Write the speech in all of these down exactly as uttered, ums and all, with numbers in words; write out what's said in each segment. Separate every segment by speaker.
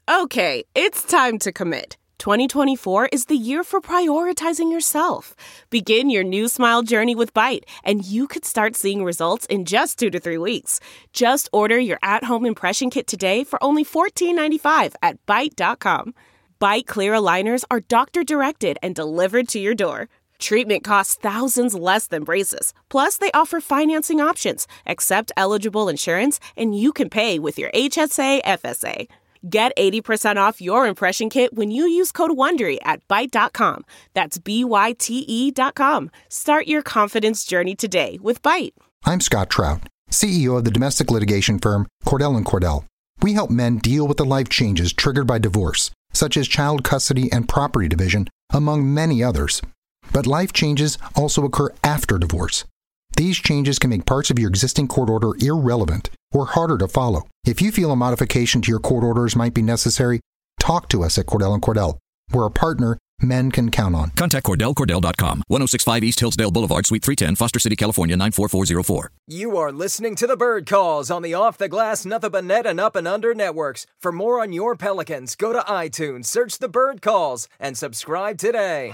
Speaker 1: Okay, it's time to commit. twenty twenty-four is the year for prioritizing yourself. Begin your new smile journey with Byte, and you could start seeing results in just two to three weeks. Just order your at-home impression kit today for only fourteen ninety-five at byte dot com. Byte clear aligners are doctor-directed and delivered to your door. Treatment costs thousands less than braces. Plus, they offer financing options, accept eligible insurance, and you can pay with your H S A F S A. Get eighty percent off your impression kit when you use code WONDERY at byte dot com. That's B Y T E dot com. Start your confidence journey today with Byte.
Speaker 2: I'm Scott Trout, C E O of the domestic litigation firm Cordell and Cordell. We help men deal with the life changes triggered by divorce, such as child custody and property division, among many others. But life changes also occur after divorce. These changes can make parts of your existing court order irrelevant or harder to follow. If you feel a modification to your court orders might be necessary, talk to us at Cordell and Cordell. We're a partner men can count on.
Speaker 3: Contact Cordell Cordell dot com, ten sixty-five East Hillsdale Boulevard, Suite three ten, Foster City, California, nine four four zero four.
Speaker 4: You are listening to the Bird Calls on the Off the Glass, Nothing But Net, and Up and Under networks. For more on your Pelicans, go to iTunes, search the Bird Calls, and subscribe today.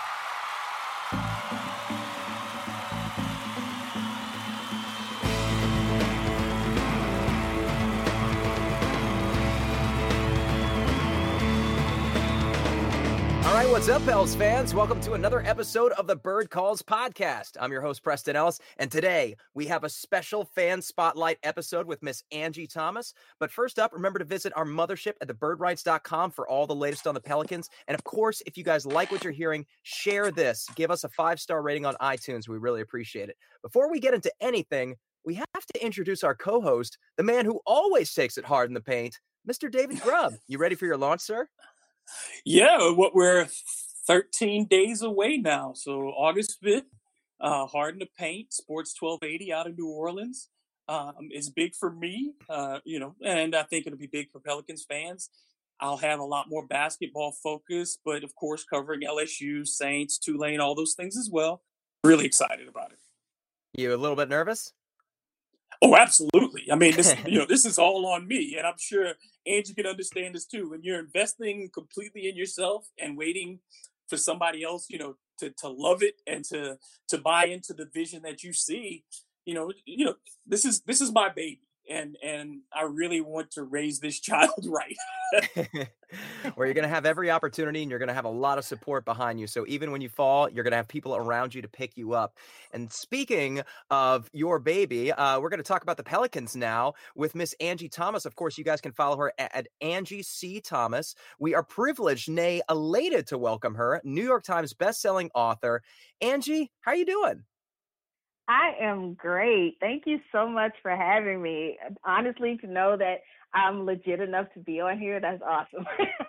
Speaker 4: All right, what's up, Pels fans? Welcome to another episode of the Bird Calls podcast. I'm your host, Preston Ellis, and today we have a special fan spotlight episode with Miss Angie Thomas. But first up, remember to visit our mothership at the bird rights dot com for all the latest on the Pelicans. And of course, if you guys like what you're hearing, share this. Give us a five-star rating on iTunes. We really appreciate it. Before we get into anything, we have to introduce our co-host, the man who always takes it hard in the paint, Mister David Grubb. You ready for your launch, sir?
Speaker 5: Yeah, what we're thirteen days away now. So August fifth, uh, Hard in the Paint, Sports twelve eighty out of New Orleans. Um, it's big for me, uh, you know, and I think it'll be big for Pelicans fans. I'll have a lot more basketball focus, but of course covering L S U, Saints, Tulane, all those things as well. Really excited about it.
Speaker 4: You a little bit nervous?
Speaker 5: Oh, absolutely. I mean, this, you know, this is all on me, and I'm sure Angie can understand this too. When you're investing completely in yourself and waiting for somebody else, you know, to, to love it and to to buy into the vision that you see, you know, you know, this is this is my baby, and and I really want to raise this child right.
Speaker 4: Where you're going to have every opportunity and you're going to have a lot of support behind you. So even when you fall, you're going to have people around you to pick you up. And speaking of your baby, uh, we're going to talk about the Pelicans now with Miss Angie Thomas. Of course, you guys can follow her at, at Angie C. Thomas. We are privileged, nay, elated to welcome her, New York Times bestselling author. Angie, how are you doing?
Speaker 6: I am great. Thank you so much for having me. Honestly, to know that I'm legit enough to be on here, that's awesome.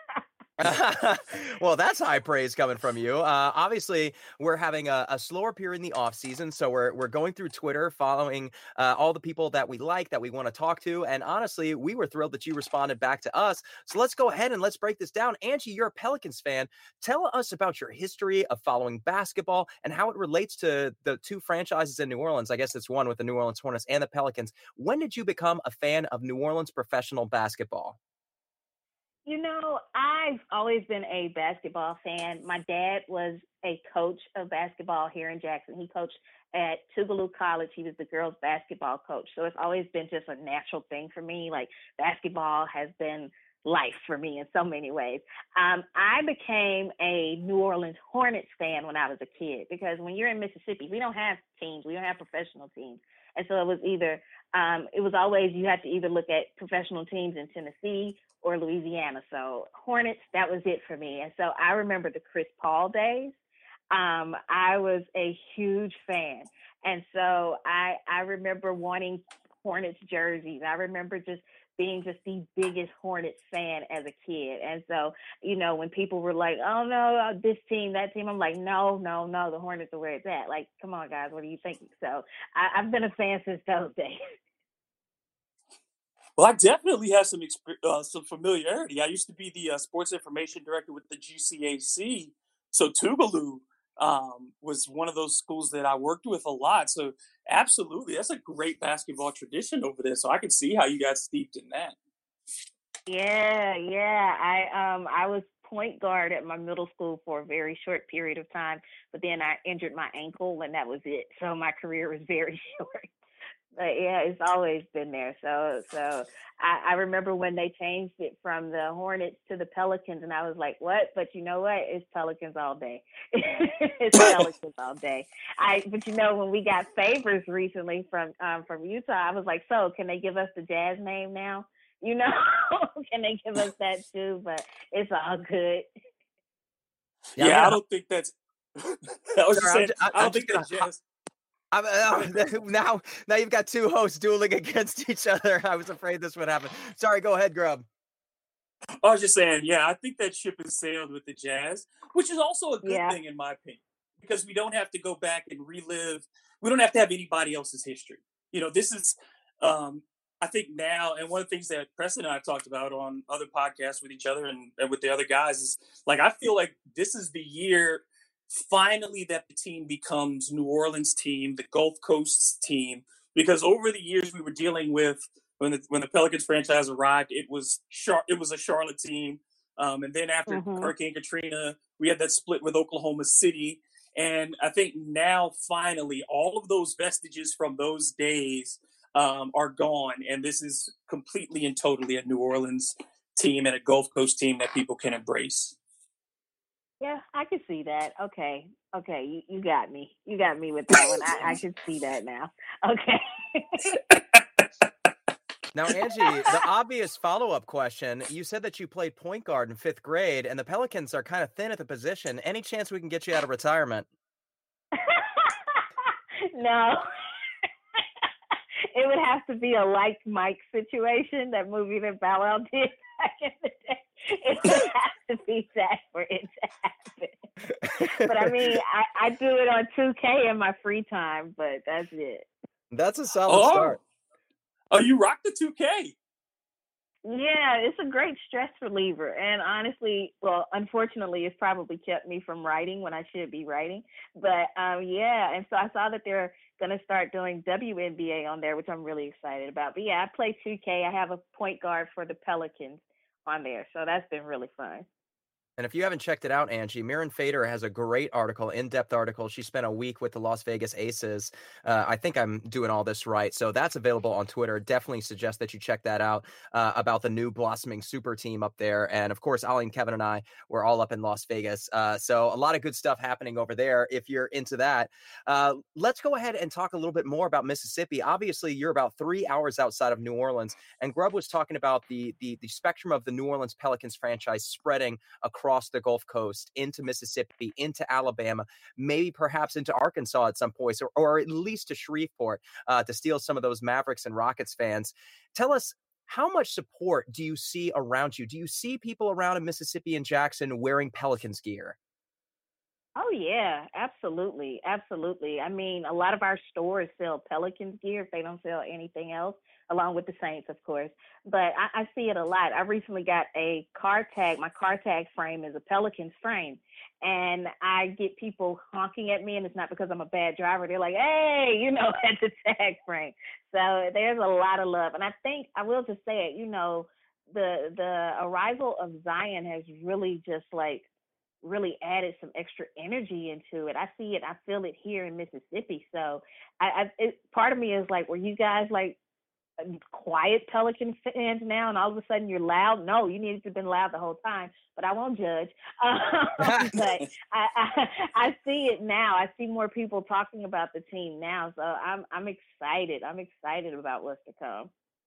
Speaker 4: Well, that's high praise coming from you. Uh, obviously, we're having a, a slower period in the off season, so we're we're going through Twitter, following uh, all the people that we like, that we want to talk to. And honestly, we were thrilled that you responded back to us. So let's go ahead and let's break this down. Angie, you're a Pelicans fan. Tell us about your history of following basketball and how it relates to the two franchises in New Orleans. I guess it's one with the New Orleans Hornets and the Pelicans. When did you become a fan of New Orleans professional basketball?
Speaker 6: You know, I've always been a basketball fan. My dad was a coach of basketball here in Jackson. He coached at Tougaloo College. He was the girls' basketball coach. So it's always been just a natural thing for me. Like, basketball has been life for me in so many ways. Um, I became a New Orleans Hornets fan when I was a kid, because when you're in Mississippi, we don't have teams. We don't have professional teams. And so it was either, um, it was always, you had to either look at professional teams in Tennessee or Louisiana. So Hornets, that was it for me. And so I remember the Chris Paul days. Um, I was a huge fan. And so I, I remember wanting Hornets jerseys. I remember just being just the biggest Hornets fan as a kid. And so, you know, when people were like, oh no, this team, that team, I'm like, no, no, no, the Hornets are where it's at. Like, come on guys, what are you thinking? So I, I've been a fan since those days.
Speaker 5: Well, I definitely have some exp- uh, some familiarity. I used to be the uh, sports information director with the G C A C. So Tougaloo um, was one of those schools that I worked with a lot. So absolutely, that's a great basketball tradition over there. So I can see how you got steeped in that.
Speaker 6: Yeah, yeah. I um I was point guard at my middle school for a very short period of time, but then I injured my ankle and that was it. So my career was very short. But yeah, it's always been there. So so I, I remember when they changed it from the Hornets to the Pelicans, and I was like, what? But you know what? It's Pelicans all day. It's Pelicans all day. I but you know when we got favors recently from um from Utah, I was like, so can they give us the Jazz name now? You know, can they give us that too? But it's all good.
Speaker 5: Yeah, yeah I don't think that's. I was just saying,
Speaker 4: I,
Speaker 5: I don't think that Jazz.
Speaker 4: I'm, uh, now, now you've got two hosts dueling against each other. I was afraid this would happen. Sorry, go ahead, Grub.
Speaker 5: I was just saying, yeah, I think that ship has sailed with the Jazz, which is also a good
Speaker 6: Yeah.
Speaker 5: thing in my opinion, because we don't have to go back and relive. We don't have to have anybody else's history. You know, this is, um, I think now, and one of the things that Preston and I have talked about on other podcasts with each other and, and with the other guys is, like, I feel like this is the year finally that the team becomes New Orleans team, the Gulf Coast's team, because over the years we were dealing with when the when the Pelicans franchise arrived, it was Char- it was a Charlotte team, um, and then after mm-hmm. Hurricane Katrina, we had that split with Oklahoma City, and I think now finally all of those vestiges from those days um, are gone, and this is completely and totally a New Orleans team and a Gulf Coast team that people can embrace.
Speaker 6: Yeah, I can see that. Okay. Okay. You, you got me. You got me with that one. I, I can see that now. Okay.
Speaker 4: Now, Angie, the obvious follow-up question, you said that you played point guard in fifth grade, and the Pelicans are kind of thin at the position. Any chance we can get you out of retirement?
Speaker 6: No. It would have to be a like Mike situation, that movie that Bow Wow did back in the day. It would have to be that for it to happen. But I mean, I, I do it on two K in my free time, but that's it.
Speaker 4: That's a solid
Speaker 5: oh.
Speaker 4: start.
Speaker 5: Oh, you rock the two K.
Speaker 6: Yeah, it's a great stress reliever. And honestly, well, unfortunately, it's probably kept me from writing when I should be writing. But um, yeah, and so I saw that they're going to start doing W N B A on there, which I'm really excited about. But yeah, I play two K. I have a point guard for the Pelicans on there. So that's been really fun.
Speaker 4: And if you haven't checked it out, Angie, Mirren Fader has a great article, in-depth article. She spent a week with the Las Vegas Aces. Uh, I think I'm doing all this right. So that's available on Twitter. Definitely suggest that you check that out uh, about the new blossoming super team up there. And of course, Ollie and Kevin and I were all up in Las Vegas. Uh, so a lot of good stuff happening over there if you're into that. Uh, let's go ahead and talk a little bit more about Mississippi. Obviously, you're about three hours outside of New Orleans. And Grubb was talking about the, the, the spectrum of the New Orleans Pelicans franchise spreading across across the Gulf Coast, into Mississippi, into Alabama, maybe perhaps into Arkansas at some points, or, or at least to Shreveport uh, to steal some of those Mavericks and Rockets fans. Tell us, how much support do you see around you? Do you see people around in Mississippi and Jackson wearing Pelicans gear?
Speaker 6: Oh, yeah, absolutely. Absolutely. I mean, a lot of our stores sell Pelicans gear if they don't sell anything else, along with the Saints, of course. But I, I see it a lot. I recently got a car tag. My car tag frame is a Pelicans frame. And I get people honking at me, and it's not because I'm a bad driver. They're like, hey, you know, at the tag frame. So there's a lot of love. And I think, I will just say it, you know, the the arrival of Zion has really just like, really added some extra energy into it. I see it. I feel it here in Mississippi. So I, I it, part of me is like, were you guys like quiet Pelican fans now and all of a sudden you're loud? No, you needed to have been loud the whole time, but I won't judge. Um, but I, I, I see it now. I see more people talking about the team now. So I'm, I'm excited. I'm excited about what's to come.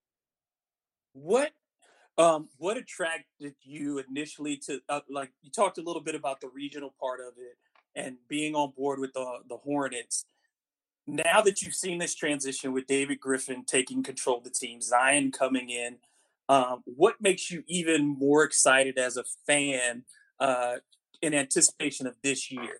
Speaker 5: What Um, what attracted you initially to, uh, like, you talked a little bit about the regional part of it and being on board with the the Hornets. Now that you've seen this transition with David Griffin taking control of the team, Zion coming in, um, what makes you even more excited as a fan uh, in anticipation of this year?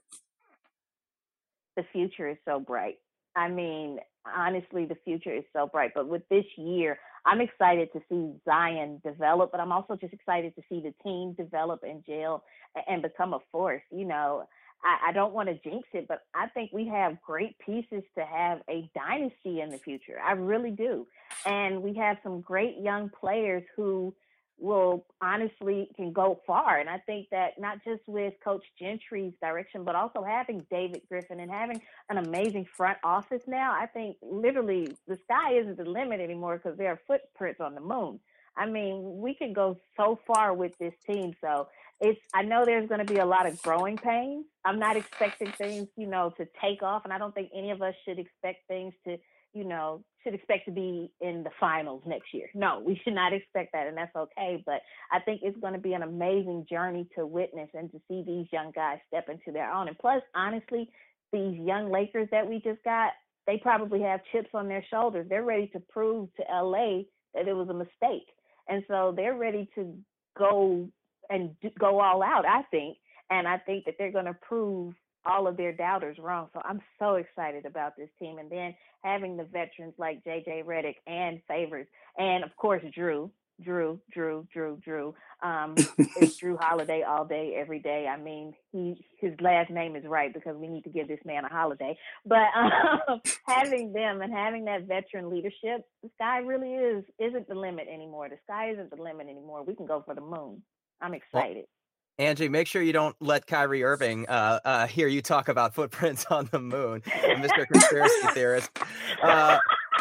Speaker 6: The future is so bright. I mean, honestly, the future is so bright. But with this year, I'm excited to see Zion develop, but I'm also just excited to see the team develop and gel and become a force. You know, I, I don't want to jinx it, but I think we have great pieces to have a dynasty in the future. I really do. And we have some great young players who will honestly can go far. And I think that not just with Coach Gentry's direction, but also having David Griffin and having an amazing front office now, I think literally the sky isn't the limit anymore because there are footprints on the moon. I mean, we can go so far with this team. So it's, I know there's going to be a lot of growing pains. I'm not expecting things, you know, to take off. And I don't think any of us should expect things to, you know, should expect to be in the finals next year. No, we should not expect that, and that's okay. But I think it's going to be an amazing journey to witness and to see these young guys step into their own. And plus, honestly, these young Lakers that we just got, they probably have chips on their shoulders. They're ready to prove to L A that it was a mistake. And so they're ready to go and do, go all out, I think. And I think that they're going to prove all of their doubters wrong. So I'm so excited about this team. And then having the veterans like J J Redick and Favors, and of course, Drew, Drew, Drew, Drew, Drew. Um, it's Drew Holiday all day, every day. I mean, he his last name is right because we need to give this man a holiday. But um, having them and having that veteran leadership, the sky really is, isn't the limit anymore. The sky isn't the limit anymore. We can go for the moon. I'm excited.
Speaker 4: Well, Angie, make sure you don't let Kyrie Irving uh, uh, hear you talk about footprints on the moon, Mister Conspiracy Theorist. Uh,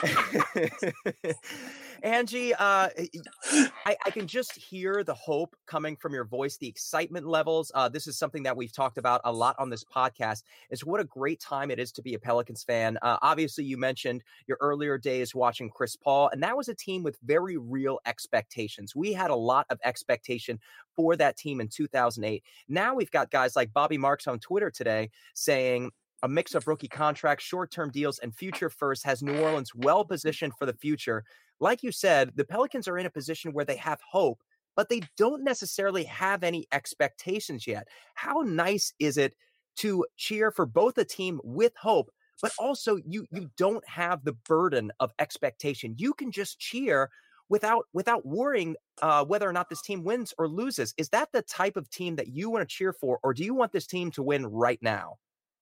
Speaker 4: Angie, uh, I, I can just hear the hope coming from your voice, the excitement levels. Uh, this is something that we've talked about a lot on this podcast, is what a great time it is to be a Pelicans fan. Uh, obviously, you mentioned your earlier days watching Chris Paul, and that was a team with very real expectations. We had a lot of expectation for that team in two thousand eight. Now we've got guys like Bobby Marks on Twitter today saying a mix of rookie contracts, short-term deals, and future first has New Orleans well positioned for the future. Like you said, the Pelicans are in a position where they have hope, but they don't necessarily have any expectations yet. How nice is it to cheer for both a team with hope, but also you you don't have the burden of expectation. You can just cheer without without worrying uh, whether or not this team wins or loses. Is that the type of team that you want to cheer for, or do you want this team to win right now?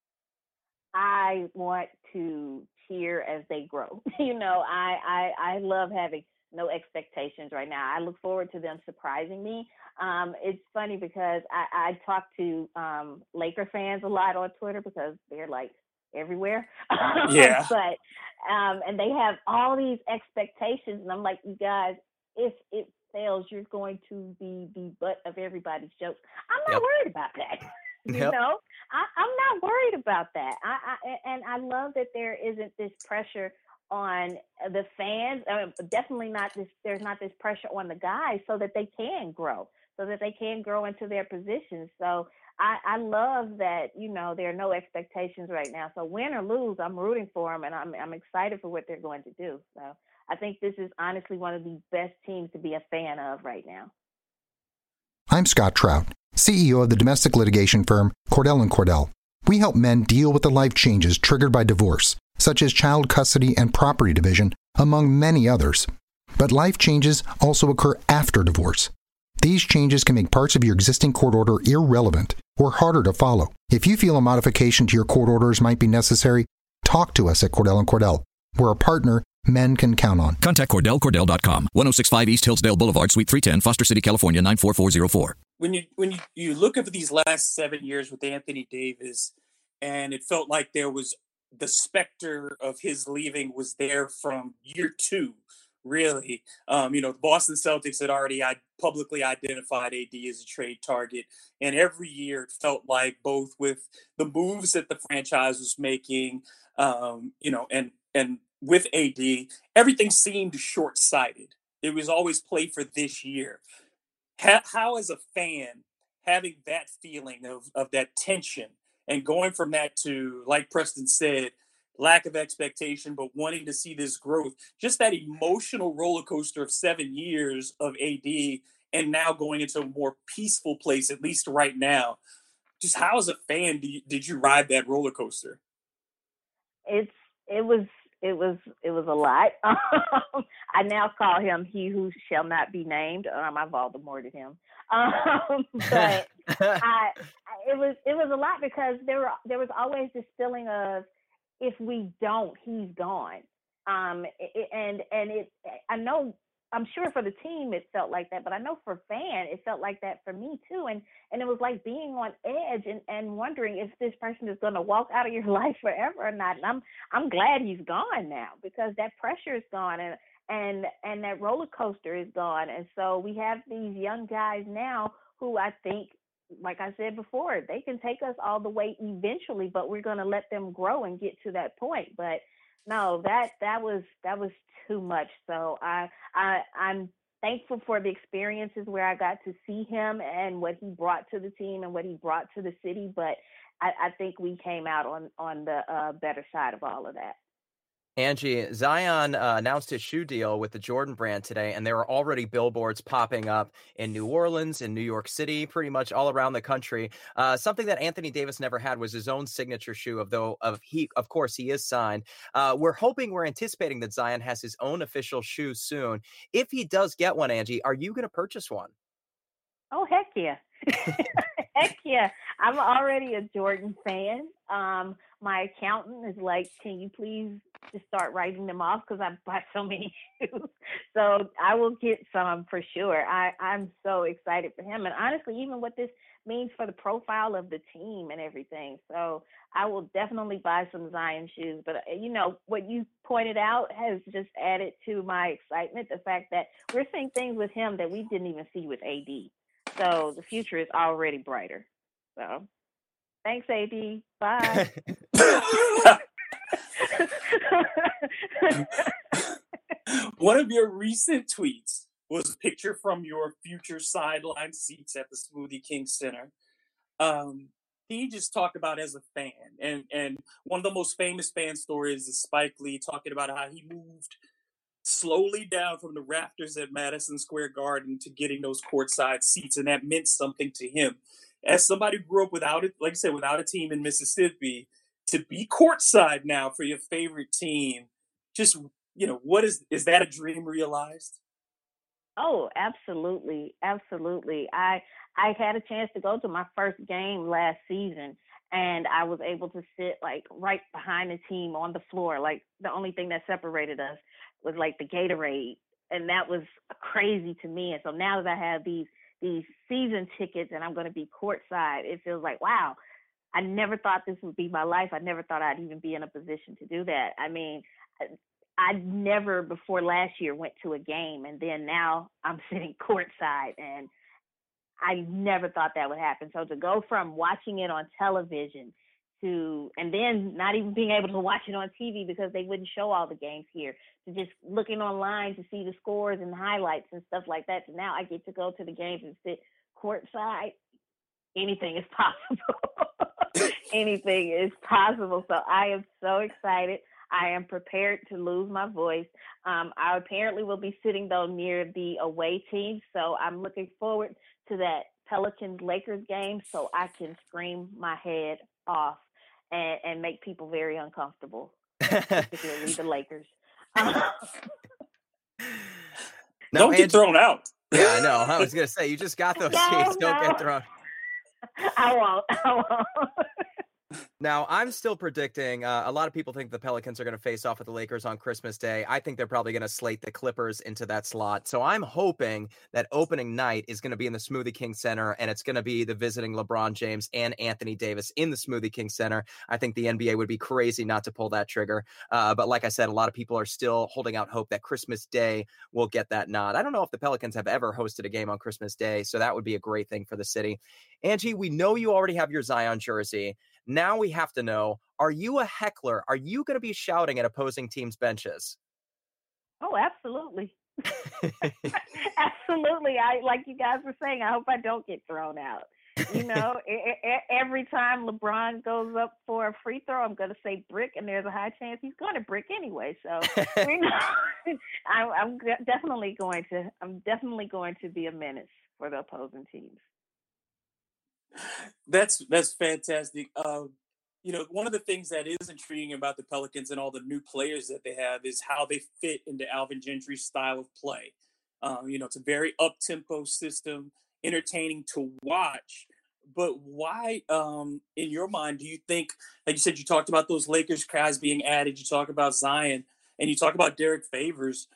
Speaker 6: I want to cheer as they grow. You know, I, I I love having no expectations right now. I look forward to them surprising me. Um, it's funny because I, I talk to um, Laker fans a lot on Twitter because they're like everywhere.
Speaker 5: Yeah.
Speaker 6: but um, and they have all these expectations, and I'm like, you guys, if it fails, you're going to be the butt of everybody's jokes. I'm not
Speaker 4: Yep.
Speaker 6: worried about that. You
Speaker 4: Yep.
Speaker 6: know, I, I'm not worried about that. I, I and I love that there isn't this pressure on the fans. I mean, definitely not this. There's not this pressure on the guys, so that they can grow, so that they can grow into their positions. So I, I love that. You know, there are no expectations right now. So win or lose, I'm rooting for them, and I'm I'm excited for what they're going to do. So I think this is honestly one of the best teams to be a fan of right now.
Speaker 2: I'm Scott Trout, C E O of the domestic litigation firm Cordell and Cordell. We help men deal with the life changes triggered by divorce, such as child custody and property division, among many others. But life changes also occur after divorce. These changes can make parts of your existing court order irrelevant or harder to follow. If you feel a modification to your court orders might be necessary, talk to us at Cordell and Cordell. We're a partner men can count on.
Speaker 3: Contact Cordell Cordell dot com, ten sixty-five East Hillsdale Boulevard, Suite three ten, Foster City, California, nine four four zero four.
Speaker 5: When you when you, you look at these last seven years with Anthony Davis, and it felt like there was the specter of his leaving was there from year two, really. Um, you know, the Boston Celtics had already I, publicly identified A D as a trade target, and every year it felt like both with the moves that the franchise was making, um, you know, and and with A D, everything seemed short-sighted. It was always play for this year. How, how as a fan, having that feeling of, of that tension and going from that to, like Preston said, lack of expectation, but wanting to see this growth, just that emotional roller coaster of seven years of A D and now going into a more peaceful place, at least right now. Just how as a fan do you, did you ride that roller coaster?
Speaker 6: It's, it was, It was it was a lot. Um, I now call him he who shall not be named. Um, I Voldemorted him. Um, but I, it was it was a lot because there were there was always this feeling of if we don't, he's gone. Um, it, and and it I know I'm sure for the team it felt like that, but I know for fan it felt like that for me too. And and it was like being on edge and, and wondering if this person is going to walk out of your life forever or not. And I'm I'm glad he's gone now, because that pressure is gone, and and and that roller coaster is gone. And so we have these young guys now who I think, like I said before, they can take us all the way eventually, but we're going to let them grow and get to that point. But no, that that was that was too much. So I I I'm thankful for the experiences where I got to see him and what he brought to the team and what he brought to the city. But I, I think we came out on on the uh, better side of all of that.
Speaker 4: Angie, Zion uh, announced his shoe deal with the Jordan brand today, and there are already billboards popping up in New Orleans, in New York City, pretty much all around the country. Uh, something that Anthony Davis never had was his own signature shoe, of though of he, of course, he is signed. Uh, we're hoping, we're anticipating that Zion has his own official shoe soon. If he does get one, Angie, are you going to purchase one?
Speaker 6: Oh, heck yeah. Heck yeah. I'm already a Jordan fan. Um, my accountant is like, can you please just start writing them off, because I buy so many shoes. So I will get some for sure. I, I'm so excited for him. And honestly, even what this means for the profile of the team and everything. So I will definitely buy some Zion shoes. But, you know, what you pointed out has just added to my excitement, the fact that we're seeing things with him that we didn't even see with A D. So the future is already brighter. So thanks, A D. Bye.
Speaker 5: One of your recent tweets was a picture from your future sideline seats at the Smoothie King Center. Um, can you just talk about as a fan? And and one of the most famous fan stories is Spike Lee talking about how he moved slowly down from the rafters at Madison Square Garden to getting those courtside seats, and that meant something to him. As somebody who grew up without it, like I said, without a team in Mississippi, to be courtside now for your favorite team, just, you know, what is, is that a dream realized?
Speaker 6: Oh, absolutely. Absolutely. I, I had a chance to go to my first game last season, and I was able to sit like right behind the team on the floor. Like the only thing that separated us was like the Gatorade. And that was crazy to me. And so now that I have these, these season tickets and I'm going to be courtside, it feels like, wow, I never thought this would be my life. I never thought I'd even be in a position to do that. I mean, I never before last year went to a game, and then now I'm sitting courtside, and I never thought that would happen. So to go from watching it on television to, and then not even being able to watch it on T V because they wouldn't show all the games here, to just looking online to see the scores and highlights and stuff like that, to now I get to go to the games and sit courtside. Anything is possible. Anything is possible. So I am so excited. I am prepared to lose my voice. Um, I apparently will be sitting, though, near the away team. So I'm looking forward to that Pelicans-Lakers game so I can scream my head off and, and make people very uncomfortable, particularly the Lakers. Um,
Speaker 5: no, Don't get thrown out.
Speaker 4: Yeah, I know. I was going to say, you just got those
Speaker 6: no,
Speaker 4: seats. Don't
Speaker 6: no.
Speaker 4: get thrown.
Speaker 6: I won't. I won't.
Speaker 4: Now, I'm still predicting, uh, a lot of people think the Pelicans are going to face off with the Lakers on Christmas Day. I think they're probably going to slate the Clippers into that slot. So I'm hoping that opening night is going to be in the Smoothie King Center, and it's going to be the visiting LeBron James and Anthony Davis in the Smoothie King Center. I think the N B A would be crazy not to pull that trigger. Uh, but like I said, a lot of people are still holding out hope that Christmas Day will get that nod. I don't know if the Pelicans have ever hosted a game on Christmas Day, so that would be a great thing for the city. Angie, we know you already have your Zion jersey. Now we have to know, are you a heckler? Are you going to be shouting at opposing teams' benches?
Speaker 6: Oh, absolutely. Absolutely. I, like you guys were saying, I hope I don't get thrown out. You know, every time LeBron goes up for a free throw, I'm going to say brick, and there's a high chance he's going to brick anyway. So, you know, I, I'm definitely going to, I'm definitely going to be a menace for the opposing teams.
Speaker 5: That's that's fantastic. Uh, you know, one of the things that is intriguing about the Pelicans and all the new players that they have is how they fit into Alvin Gentry's style of play. Um, you know, it's a very up-tempo system, entertaining to watch. But why, um, in your mind, do you think, like you said, you talked about those Lakers guys being added, you talk about Zion, and you talk about Derek Favors.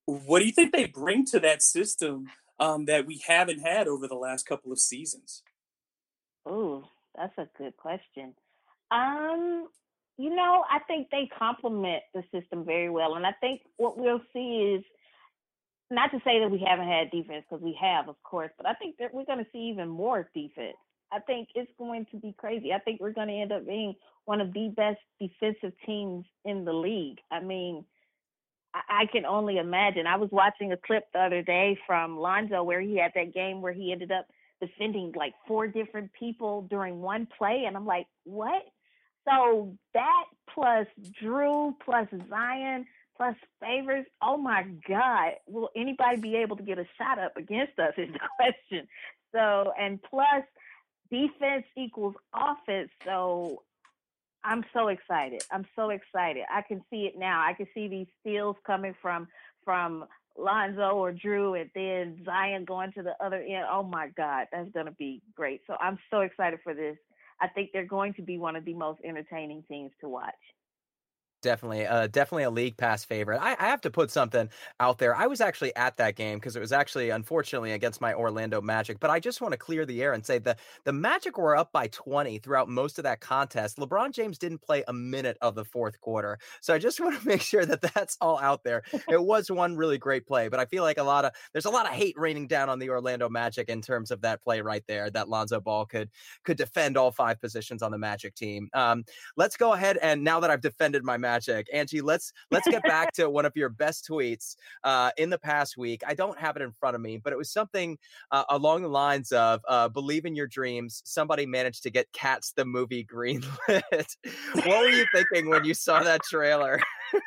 Speaker 5: What do you think they bring to that system um, that we haven't had over the last couple of seasons?
Speaker 6: Ooh, that's a good question. Um, you know, I think they complement the system very well, and I think what we'll see is not to say that we haven't had defense because we have, of course, but I think that we're going to see even more defense. I think it's going to be crazy. I think we're going to end up being one of the best defensive teams in the league. I mean, I, I can only imagine. I was watching a clip the other day from Lonzo where he had that game where he ended up defending like four different people during one play, and I'm like, what? So that plus Drew plus Zion plus Favors, oh my God, will anybody be able to get a shot up against us is the question. So, and plus defense equals offense. So I'm so excited. I'm so excited. I can see it now. I can see these steals coming from from Lonzo or Drew, and then Zion going to the other end. Oh my God, that's going to be great. So I'm so excited for this. I think they're going to be one of the most entertaining teams to watch.
Speaker 4: Definitely, uh, definitely a league pass favorite. I, I have to put something out there. I was actually at that game because it was actually, unfortunately, against my Orlando Magic. But I just want to clear the air and say that the Magic were up by twenty throughout most of that contest. LeBron James didn't play a minute of the fourth quarter. So I just want to make sure that that's all out there. It was one really great play, but I feel like a lot of there's a lot of hate raining down on the Orlando Magic in terms of that play right there. That Lonzo Ball could could defend all five positions on the Magic team. Um, let's go ahead and now that I've defended my Magic, Angie, let's let's get back to one of your best tweets uh, in the past week. I don't have it in front of me, but it was something uh, along the lines of uh, believe in your dreams. Somebody managed to get Cats the movie greenlit. What were you thinking when you saw that trailer?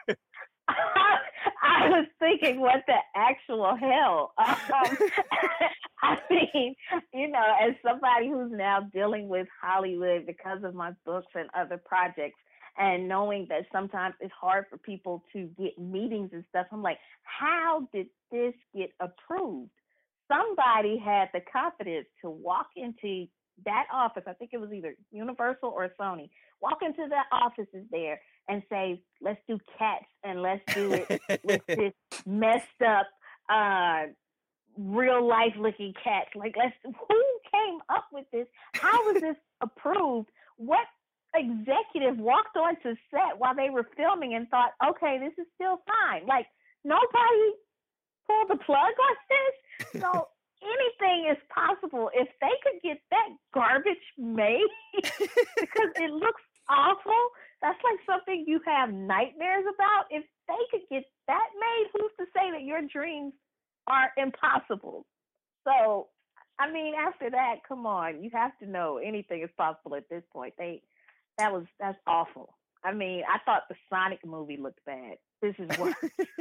Speaker 6: I was thinking, what the actual hell? Um, I mean, you know, as somebody who's now dealing with Hollywood because of my books and other projects, and knowing that sometimes it's hard for people to get meetings and stuff, I'm like, how did this get approved? Somebody had the confidence to walk into that office, I think it was either Universal or Sony, walk into the offices there and say, let's do Cats and let's do it with this messed up, uh, real life looking cats. Like, let's, who came up with this? How was this approved? What executive walked onto set while they were filming and thought, okay, this is still fine? Like, nobody pulled the plug on this. So anything is possible if they could get that garbage made because it looks awful. That's like something you have nightmares about. If they could get that made, who's to say that your dreams are impossible? So, I mean, after that, come on, you have to know anything is possible at this point. They That was, that's awful. I mean, I thought the Sonic movie looked bad. This is worse.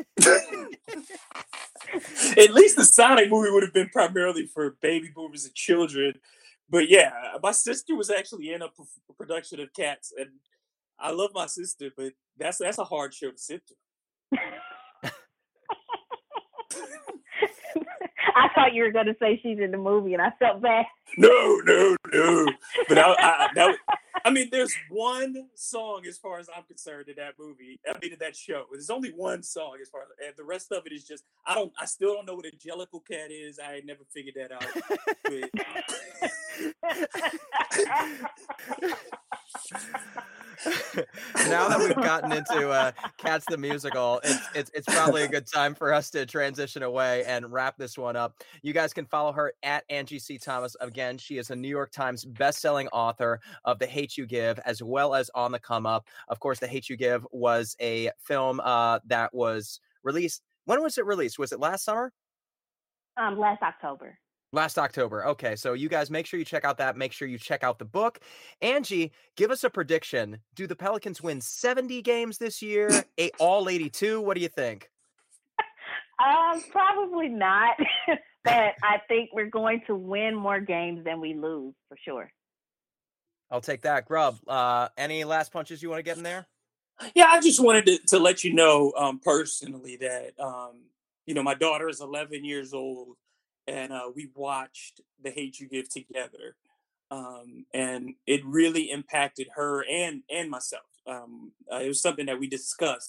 Speaker 5: At least the Sonic movie would have been primarily for baby boomers and children. But yeah, my sister was actually in a p- production of Cats, and I love my sister, but that's that's a hard show to sit through.
Speaker 6: I thought you were going to say she's in the movie, and I felt bad.
Speaker 5: No, no, no. But I, I, that, I mean, there's one song as far as I'm concerned in that movie. I mean, in that show, there's only one song as far as, and the rest of it is just I don't. I still don't know what a Jellicle Cat is. I ain't never figured that out.
Speaker 4: Now that we've gotten into uh, Cats the musical, it's, it's it's probably a good time for us to transition away and wrap this one up. You guys can follow her at Angie C. Thomas. Again, she is a New York Times bestselling author of The Hate U Give, as well as On the Come Up. Of course, The Hate U Give was a film uh, that was released. When was it released? Was it last summer?
Speaker 6: Um, last October.
Speaker 4: Last October. Okay, so you guys make sure you check out that. Make sure you check out the book. Angie, give us a prediction. Do the Pelicans win seventy games this year? Eight, all eighty-two? What do you think?
Speaker 6: Um, probably not. But I think we're going to win more games than we lose, for sure.
Speaker 4: I'll take that. Grub, uh, any last punches you want to get in there?
Speaker 5: Yeah, I just wanted to, to let you know um, personally that, um, you know, my daughter is eleven years old. And uh, we watched The Hate U Give together. Um, and it really impacted her and, and myself. Um, uh, it was something that we discussed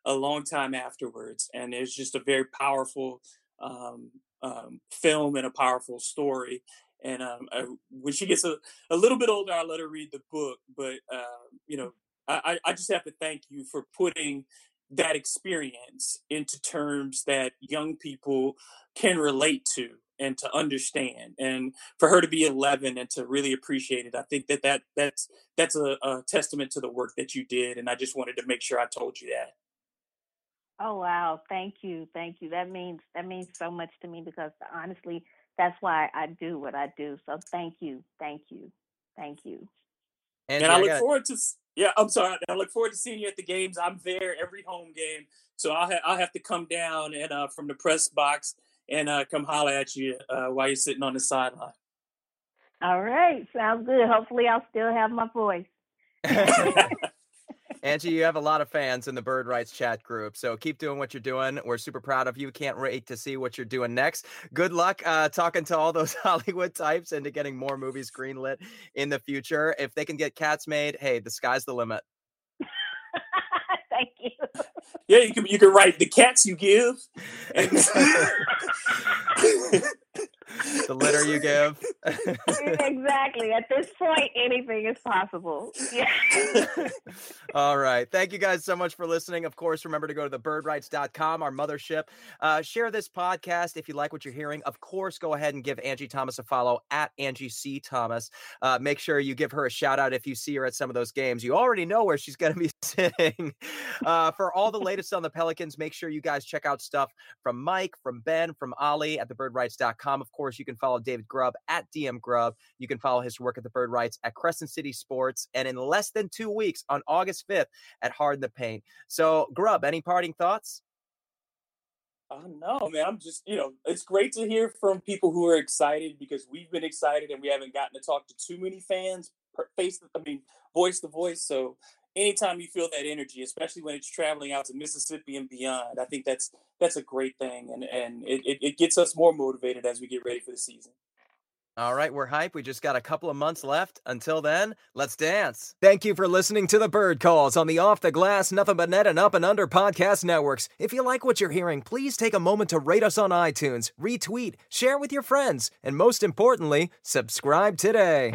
Speaker 5: a long time afterwards. And it's just a very powerful um, um, film and a powerful story. And um, I, when she gets a, a little bit older, I'll let her read the book. But, uh, you know, I, I just have to thank you for putting that experience into terms that young people can relate to and to understand. And for her to be eleven and to really appreciate it, I think that, that that's that's a, a testament to the work that you did. And I just wanted to make sure I told you that.
Speaker 6: Oh, wow. Thank you. Thank you. That means that means so much to me, because honestly, that's why I do what I do. So thank you. Thank you. Thank you.
Speaker 5: And, and I look I forward to, yeah, I'm sorry. I look forward to seeing you at the games. I'm there every home game. So I'll, ha- I'll have to come down and uh, from the press box and uh, come holler at you uh, while you're sitting on the sideline.
Speaker 6: All right. Sounds good. Hopefully I'll still have my voice.
Speaker 4: Angie, you have a lot of fans in the Bird Rights chat group, so keep doing what you're doing. We're super proud of you. Can't wait to see what you're doing next. Good luck uh, talking to all those Hollywood types and to getting more movies greenlit in the future. If they can get Cats made, hey, the sky's the limit.
Speaker 6: Thank you.
Speaker 5: Yeah, you can you can write The Cats You Give. And
Speaker 4: the litter you give.
Speaker 6: Exactly. At this point, anything is possible. Yeah.
Speaker 4: All right. Thank you guys so much for listening. Of course, remember to go to the bird rights dot com, our mothership. Uh, share this podcast if you like what you're hearing. Of course, go ahead and give Angie Thomas a follow at Angie C. Thomas. Uh, make sure you give her a shout out if you see her at some of those games. You already know where she's going to be sitting. Uh, for all the latest on the Pelicans, make sure you guys check out stuff from Mike, from Ben, from Ollie at the bird rights dot com. Of course, you can follow David Grubb at D M Grubb. You can follow his work at the Bird Rights at Crescent City Sports, and in less than two weeks on August fifth at Hard in the Paint. So, Grubb, any parting thoughts?
Speaker 5: Oh, no, man. I'm just, you know, it's great to hear from people who are excited, because we've been excited and we haven't gotten to talk to too many fans face, I mean, voice to voice. So anytime you feel that energy, especially when it's traveling out to Mississippi and beyond, I think that's that's a great thing. And, and it, it, it gets us more motivated as we get ready for the season.
Speaker 4: All right, we're hyped. We just got a couple of months left. Until then, let's dance. Thank you for listening to the Bird Calls on the Off the Glass, Nothing But Net, and Up and Under podcast networks. If you like what you're hearing, please take a moment to rate us on iTunes, retweet, share with your friends, and most importantly, subscribe today.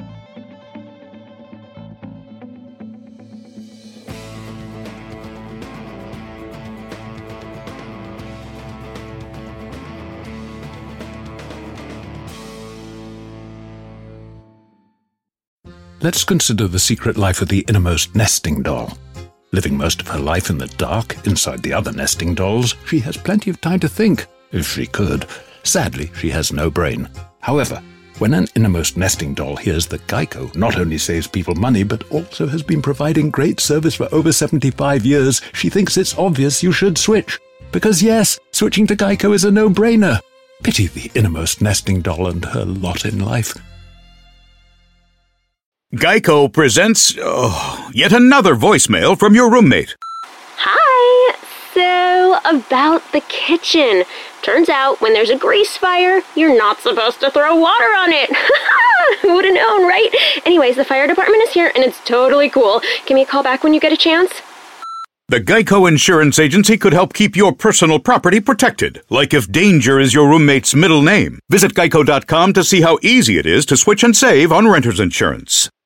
Speaker 7: Let's consider the secret life of the innermost nesting doll. Living most of her life in the dark, inside the other nesting dolls, she has plenty of time to think, if she could. Sadly, she has no brain. However, when an innermost nesting doll hears that Geico not only saves people money, but also has been providing great service for over seventy-five years, she thinks it's obvious you should switch. Because yes, switching to Geico is a no-brainer. Pity the innermost nesting doll and her lot in life.
Speaker 8: Geico presents oh, yet another voicemail from your roommate.
Speaker 9: Hi. So, about the kitchen. Turns out when there's a grease fire, you're not supposed to throw water on it. Who would have known, right? Anyways, the fire department is here and it's totally cool. Give me a call back when you get a chance.
Speaker 8: The Geico Insurance Agency could help keep your personal property protected, like if danger is your roommate's middle name. Visit geico dot com to see how easy it is to switch and save on renter's insurance.